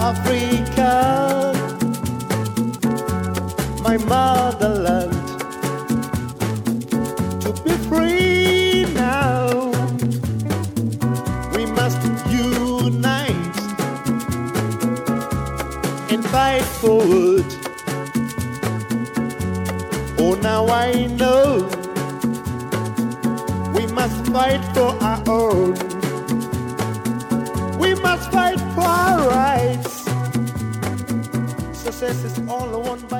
Africa, my motherland, to be free now. We must unite and fight forward. Oh, now I know we must fight for our own. We must fight for our rights. Success is all won by